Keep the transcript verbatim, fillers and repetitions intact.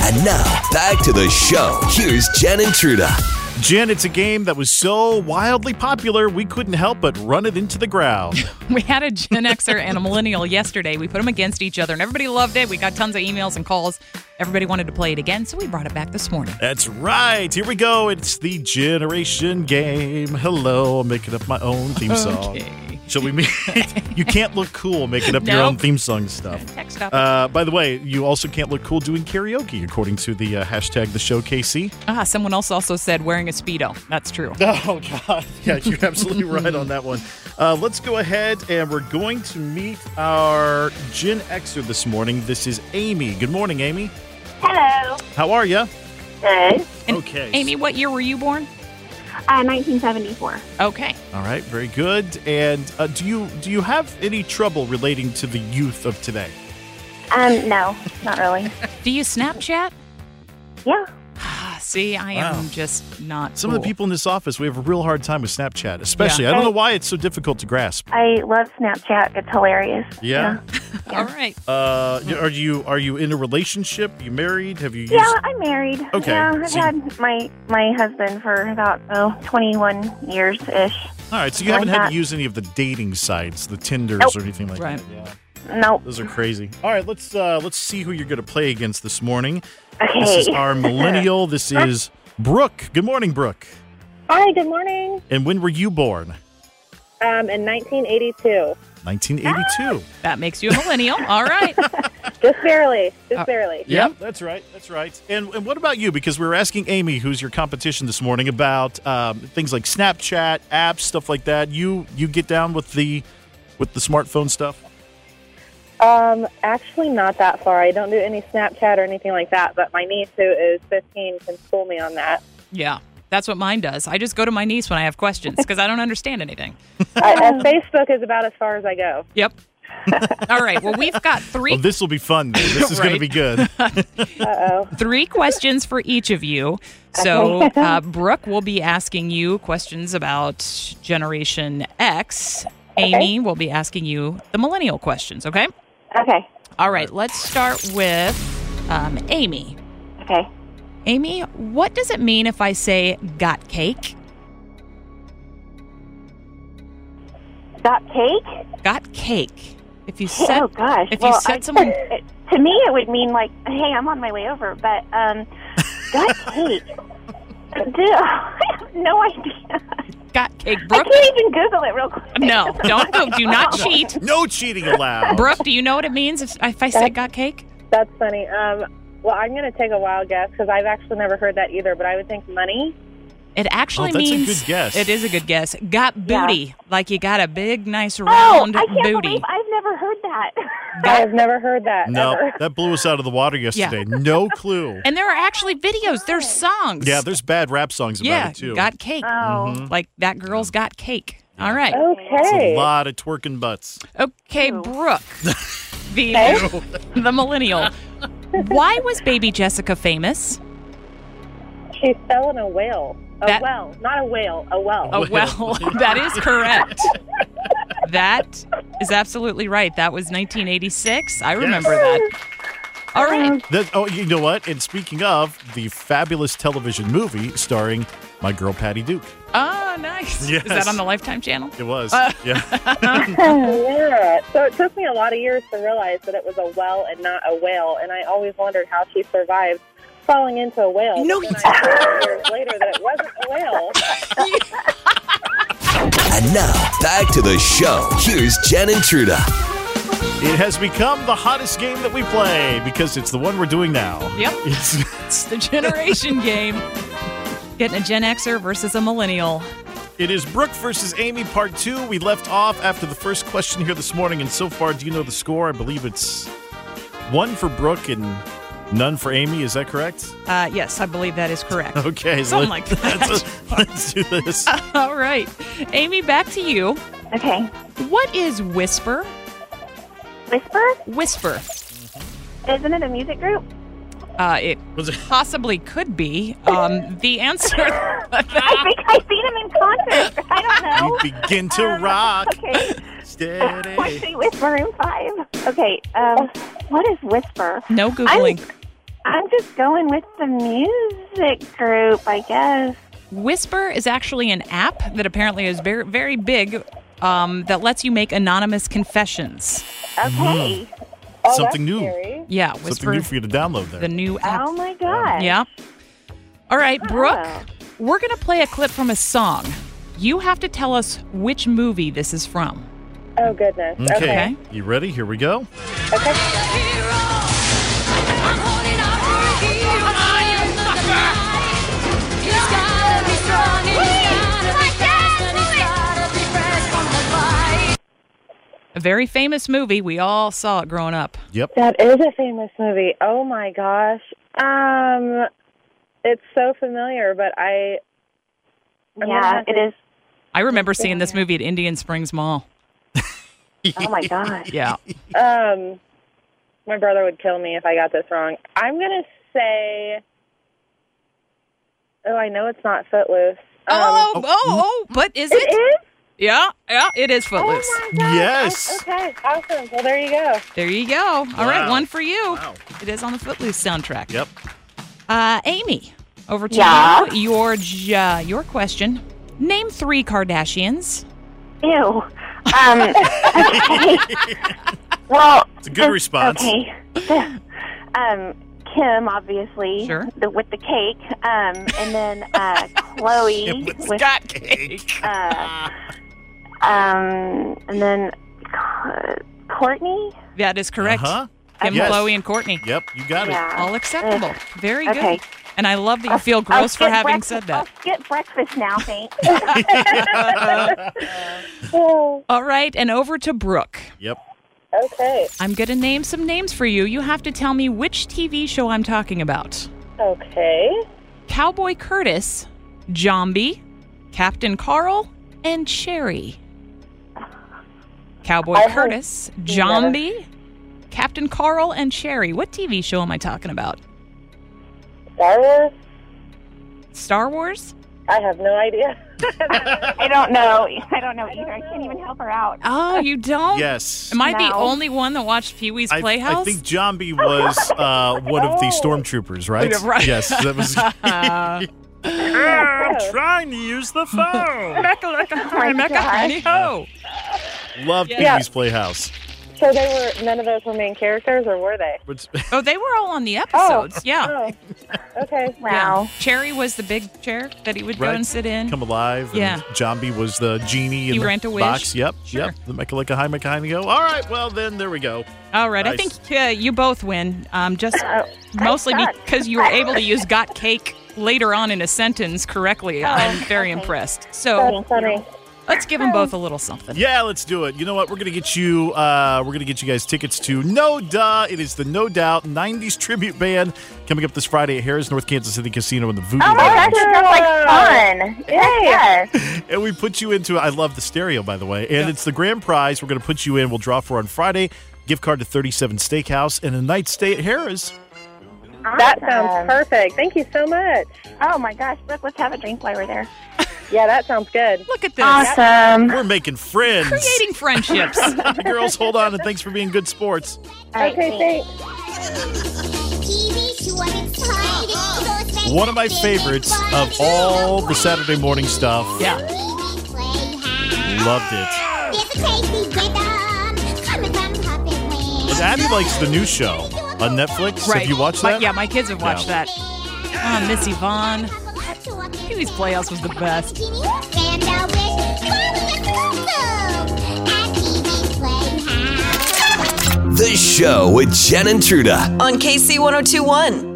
And now, back to the show. Here's Jen and Truda. Jen, it's a game that was so wildly popular, we couldn't help but run it into the ground. We had a Gen Xer and a millennial yesterday. We put them against each other, and everybody loved it. We got tons of emails and calls. Everybody wanted to play it again, so we brought it back this morning. That's right. Here we go. It's the generation game. Hello, I'm making up my own theme song. Okay. Shall we make You can't look cool making up nope. your own theme song stuff. Text up. Uh, by the way, you also can't look cool doing karaoke, according to the uh, hashtag the show K C. Ah, someone else also said wearing a Speedo. That's true. Oh, God. Yeah, you're absolutely right on that one. Uh, let's go ahead, and we're going to meet our Gen Xer this morning. This is Amy. Good morning, Amy. Hello. How are you? Good. And Okay. Amy, what year were you born? Uh, nineteen seventy-four. Okay. All right, very good. And uh, do you do you have any trouble relating to the youth of today? Um, no, not really. Do you Snapchat? Yeah. See, I Wow. am just not Some cool. of the people in this office, we have a real hard time with Snapchat, especially. Yeah. I don't know why it's so difficult to grasp. I love Snapchat. It's hilarious. Yeah. All right. Uh, are you are you in a relationship? You married? Have you used? Yeah, I'm married. Okay, Yeah, I've so you- had my my husband for about oh twenty-one years ish. All right, so you Like haven't had that. to use any of the dating sites, the Tinders Nope. or anything like Right. that. Yeah. Nope. Those are crazy. All right, let's uh, let's see who you're going to play against this morning. Okay. This is our millennial. This is Brooke. Good morning, Brooke. Hi, good morning. And when were you born? Um, in nineteen eighty-two. nineteen eighty-two. That makes you a millennial. All right. Just barely. Just Uh, barely. Yep, that's right. That's right. And, and what about you? Because we were asking Amy, who's your competition this morning, about um, things like Snapchat, apps, stuff like that. You you get down with the with the smartphone stuff? Um, actually, not that far. I don't do any Snapchat or anything like that, but my niece, who is fifteen, can school me on that. Yeah. That's what mine does. I just go to my niece when I have questions because I don't understand anything. I, uh, Facebook is about as far as I go. Yep. All right. Well, we've got three Well, this will be fun. Then. This is going to Right. be good. Uh-oh. three questions for each of you. So uh, Brooke will be asking you questions about Generation X. Amy will be asking you the millennial questions, okay? Okay. All right, let's start with um, Amy. Okay. Amy, what does it mean if I say got cake? Got cake? Got cake. If you said Oh gosh. if you well, said I, someone it, to me, it would mean like, hey, I'm on my way over. But um, got cake? Dude, I have no idea. got cake, I Brooke. can't even Google it real quick. No, don't go. Do not cheat. No cheating allowed. Brooke, do you know what it means if, if I said got cake? That's funny. Um, well, I'm going to take a wild guess because I've actually never heard that either, but I would think money. It actually Oh, that's a means good guess. It is a good guess. Got booty, like you got a big, nice Oh, round I can't booty. believe I've never heard that. I've never heard that. No, ever. that blew us out of the water yesterday. No clue. And there are actually videos. There's songs. Yeah, there's bad rap songs about yeah, it, too. got cake. Oh. Like that girl's got cake. All right. It's a Okay. lot of twerking butts. Okay, Ew. Brooke, the the millennial. Why was baby Jessica famous? She fell in a whale. A That- well. Not a whale. A well. Oh, well, that is correct. That is absolutely right. That was nineteen eighty-six. I remember that. All right. That, oh, you know what? And speaking of, the fabulous television movie starring my girl Patty Duke. Oh, nice. Yes. Is that on the Lifetime channel? It was. Uh. Yeah. Yeah. So it took me a lot of years to realize that it was a well and not a whale, and I always wondered how she survived falling into a whale. No, but then I learned years later that it wasn't a whale. And now, back to the show. Here's Jen and Truda. It has become the hottest game that we play because it's the one we're doing now. Yep. It's, It's the generation game. Getting a Gen Xer versus a millennial. it is Brooke versus Amy, part two. We left off after the first question here this morning, and so far, do you know the score? I believe it's one for Brooke and none for Amy. Is that correct? Uh, yes, I believe that is correct. Okay. Something let- like that. Let's, let's do this. All right. Amy, back to you. Okay. What is Whisper? Whisper? Whisper. Isn't it a music group? Uh, it Was it? possibly could be. Um, the answer. I think I've seen him in concert. I don't know. You begin to Um, rock. Okay. Steady. Let's see, Whisper Room five. Okay. Um, what is Whisper? No Googling. I'm just going with the music group, I guess. Whisper is actually an app that apparently is very, very big um, that lets you make anonymous confessions. Okay. Oh, Something that's new. scary. Yeah, Something Whisper, new for you to download there. the new app. Oh, my God. Yeah. All right, Brooke, Oh. we're going to play a clip from a song. You have to tell us which movie this is from. Oh, goodness. Okay. Okay. You ready? Here we go. Okay. A very famous movie. We all saw it growing up. Yep. That is a famous movie. Oh, my gosh. Um, it's so familiar, but I... I'm gonna Yeah, have it to- is. I remember seeing this movie at Indian Springs Mall. Oh, my God. Yeah. Um, my brother would kill me if I got this wrong. I'm going to say... Oh, I know it's not Footloose. Um, Oh, oh, oh, but is It it? is? Yeah, yeah, it is Footloose. Oh, my gosh. Yes. Okay, awesome. Well, there you go. There you go. All right, Wow. one for you. Wow. It is on the Footloose soundtrack. Yep. Uh, Amy, over to Yeah? you. Your, j- uh, your question. Name three Kardashians. Ew. Um, okay. Well, It's a good this- response. Okay. um, Kim, obviously. Sure. The, with the cake. Um, and then uh, Chloe With with Scott cake. uh, um, and then uh, Courtney. That is correct. Uh-huh. Kim, Yes. Chloe, and Courtney. Yep, you got it. Yeah. All acceptable. Very good. Okay. And I love that you feel I'll gross for skip having breakfast- said that. I'll skip breakfast now, thanks. Oh, All right, and over to Brooke. Yep. okay. I'm going to name some names for you. You have to tell me which T V show I'm talking about. Okay. Cowboy Curtis, Zombie, Captain Carl, and Cherry. Cowboy I heard- Curtis, Zombie, Captain Carl, and Cherry. What T V show am I talking about? Star Wars? Star Wars? I have no idea. I don't know. I don't know either. I can't even help her out. Oh, you don't? Yes. Am I the No. only one that watched Pee Wee's I, Playhouse? I think Zombie was uh, one of the Oh. stormtroopers, right? Yeah, right. Yes, that was. I'm trying to use the phone. Mecca, Mecca, honey ho. Love Yeah. Pee Wee's Playhouse. So they were, none of those were main characters, or were they? But- Oh, they were all on the episodes. Yeah. Oh, okay. Wow. Yeah. Cherry was the big chair that he would go Right. and sit in. Come Alive. And Yeah. Zombie was the genie in You the Grant a Wish. box. Yep. Sure. Yep. The Mecha like a high Mecha high go. All right. Well, then there we go. All right, I Nice. think uh, you both win. Um, just Oh, mostly I suck. because you were able to use "got cake" later on in a sentence correctly. I'm very okay. impressed. So That's funny. let's give them both a little something. Yeah, let's do it. You know what? We're gonna get you. Uh, we're gonna get you guys tickets to No Duh. It is the No Doubt nineties tribute band coming up this Friday at Harrah's North Kansas City Casino in the Voodoo Oh my Lounge. gosh, that sounds like fun. Yes. And we put you into. I love the stereo, by the way. And it's the grand prize. We're gonna put you in. We'll draw for on Friday. Gift card to thirty-seven Steakhouse and a night stay at Harrah's. That Awesome. sounds perfect. Thank you so much. Oh my gosh, Brooke, let's have a drink while we're there. Yeah, that sounds good. Look at this. Awesome. We're making friends. Creating friendships. Girls, hold on, and thanks for being good sports. All right, Okay, thanks. thanks. One of my favorites of all the Saturday morning stuff. Yeah. Loved it. And Abby likes the new show on Netflix. Right. Have you watched My- that? yeah, my kids have watched Yeah. that. Oh, Missy Vaughn. Pee Wee's Playhouse was the best. The show with Jen and Truda. On K C one oh two one.